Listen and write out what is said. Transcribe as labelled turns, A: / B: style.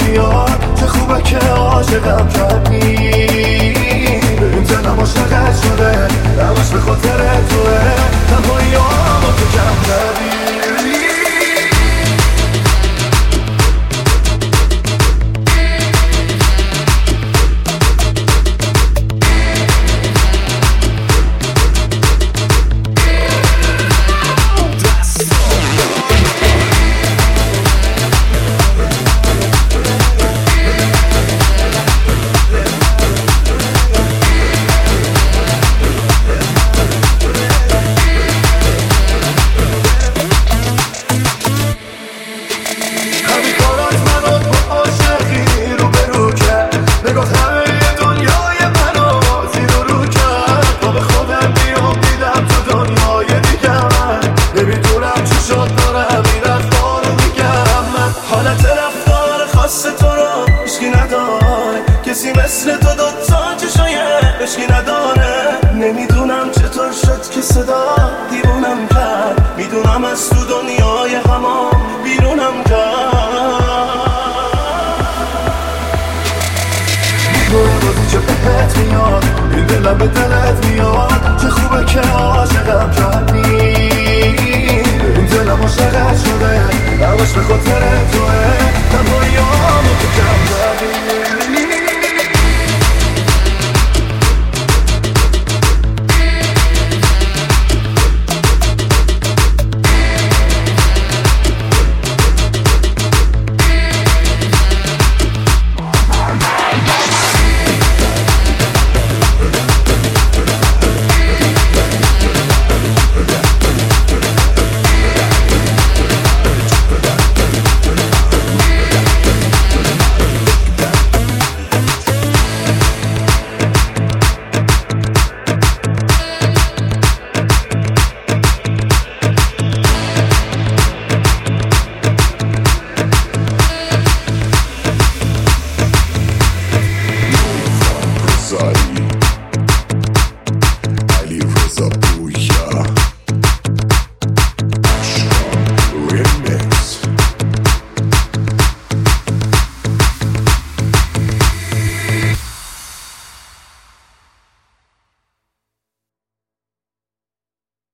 A: بیاد چه خوبه که عاشقم کردی. این دلم عاشقت شده همش به خاطر توه، تنهایی با تو کم کردی. کسی مثل تو دوتا چشای عشقی نداره. نمیدونم چطور شد که صدا دیوونم کرد، میدونم از تو دنیای همام بیرونم کرد. بازی چه بهت میاد، این دلم به دلت میاد چه خوبه که عاشقم